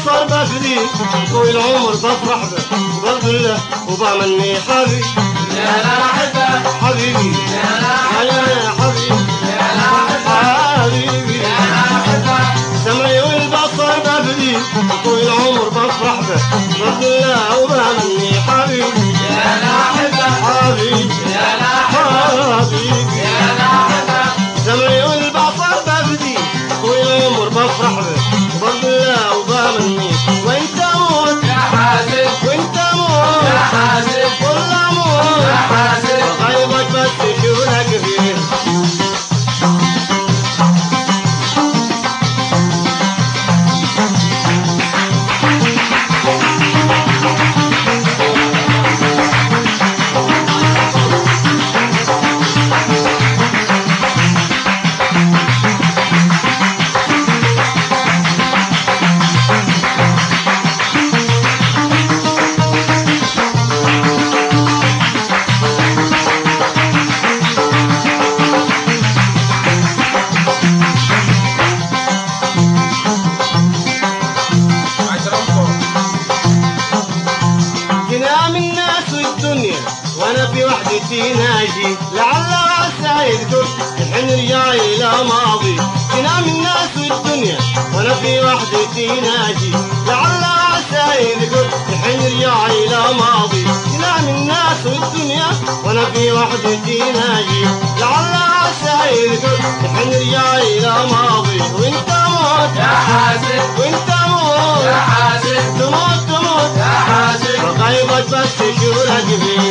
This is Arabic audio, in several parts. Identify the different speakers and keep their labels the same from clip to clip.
Speaker 1: البصر بفدي طول العمر بفرح به وبقول له وبمني حبيبي
Speaker 2: انا احبك
Speaker 1: حبيبي
Speaker 2: انا
Speaker 1: يا حبيبي حبيبي
Speaker 2: انا احبك
Speaker 1: سمعي والبصر بفدي طول العمر بفرح به بقول له وبمني حبيبي
Speaker 2: انا احبك
Speaker 1: حبيبي
Speaker 2: انا احبك
Speaker 1: حبيبي
Speaker 2: انا احبك
Speaker 1: سمعي والبصر بفدي طول العمر بفرح به بقول له وبمني وانت موت
Speaker 2: يا حاسب
Speaker 1: وانت موت
Speaker 2: يا حاسب
Speaker 1: والله موت
Speaker 2: يا حاسب
Speaker 1: غيبك بس شو لك فيه تنام الناس والدنيا وانا في وحدتي ناجي لعل وعسى يذكر الحين رجعي الى ماضي تنام الناس والدنيا وانا في وحدتي ناجي لعل وعسى يذكر الحين رجعي الى ماضي تنام الناس والدنيا وانا في وحدتي ناجي لعل وعسى يذكر الحين رجعي الى ماضي وانت موت
Speaker 2: يا حاسب
Speaker 1: وانت موت
Speaker 2: يا حاسب
Speaker 1: تموت تموت
Speaker 2: يا حاسب
Speaker 1: غيبك بس شو لك فيه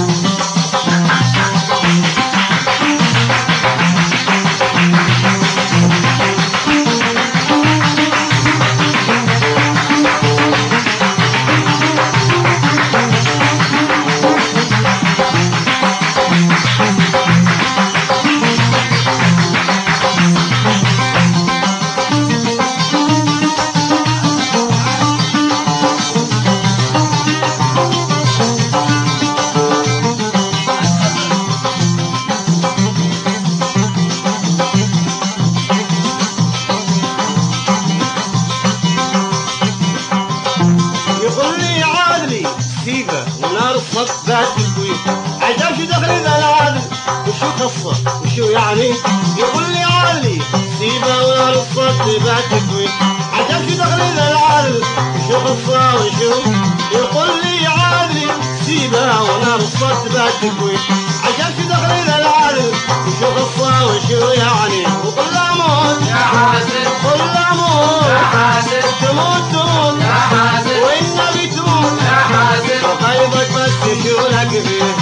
Speaker 1: يقول لي عادلي سيبه ونار الصف ذات الكويت عجب شو دخل ذا العادل وشو قصه وشو يعني يقول لي عادلي سيبه ونار الصف ذات الكويت عجب شو دخل ذا العادل وشو قصه وشو يقول لي عادلي سيبه ونار الصف ذات الكويت عجب شو دخل ذا العادل وشو قصه وشو يعني وقل له موت
Speaker 2: يا حاسب
Speaker 1: قل له موت
Speaker 2: يا حاسب
Speaker 1: تموت تموت
Speaker 2: يا حاسب
Speaker 1: والنبي تموت
Speaker 2: يا حاسب
Speaker 1: غيبك بس شو لك فيه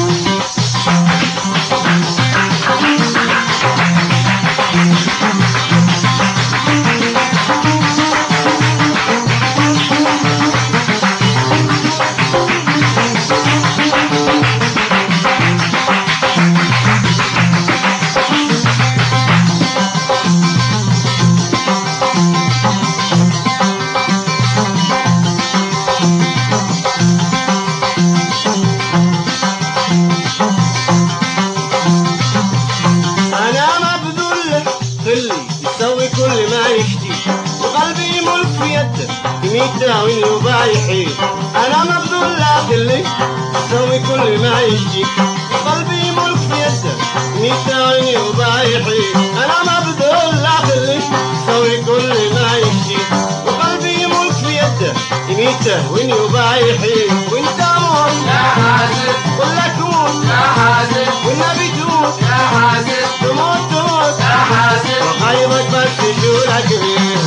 Speaker 1: انا مبذول خلي يسوي كل ما يشتي وقلبي ملك في يده يميته وانه بايحي انا مبذول خلي يسوي كل ما يشتي وقلبي ملك في يده يميته وانه بايحي انا مبذول خلي يسوي كل ما يشتي وقلبي ملك في يده يميته وانه بايحي وانت موت
Speaker 2: يا حاسب
Speaker 1: ولا تموت
Speaker 2: يا حاسب
Speaker 1: والنبي تموت
Speaker 2: يا حاسب
Speaker 1: تموت تموت
Speaker 2: يا حاسب
Speaker 1: غيبك بس شو لك فيه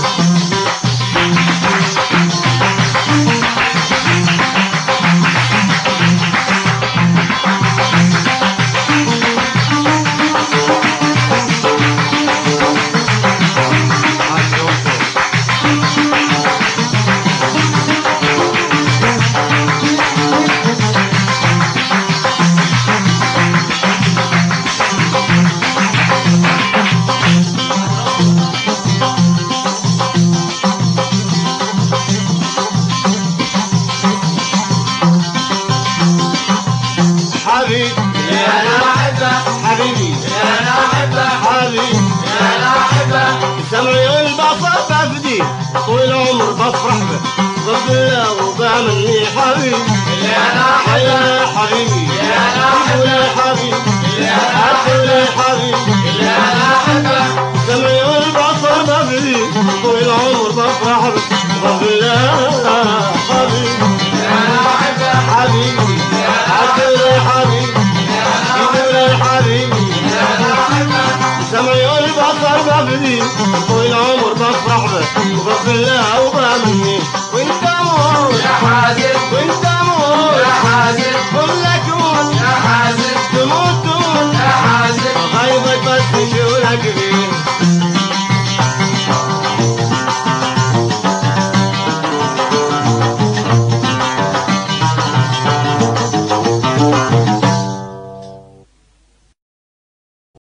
Speaker 1: بيه طول العمر بفرح به رب الله وبامني حبيبي
Speaker 2: اللي انا
Speaker 1: يا
Speaker 2: احبه
Speaker 1: حبيبي
Speaker 2: اللي انا
Speaker 1: قول يا
Speaker 2: احبه
Speaker 1: حبيبي
Speaker 2: اللي انا
Speaker 1: قول يا
Speaker 2: احبه
Speaker 1: حبيبي
Speaker 2: اللي انا احبه
Speaker 1: سمعي والبصر ببلي طول العمر بفرح به رب الله حبيبي
Speaker 2: اللي انا احبه
Speaker 1: حبيبي قول يا حبيبي قول يا حبيبي
Speaker 2: اللي انا احبه
Speaker 1: سمعي والبصر ببلي طول العمر بفرح به رب الله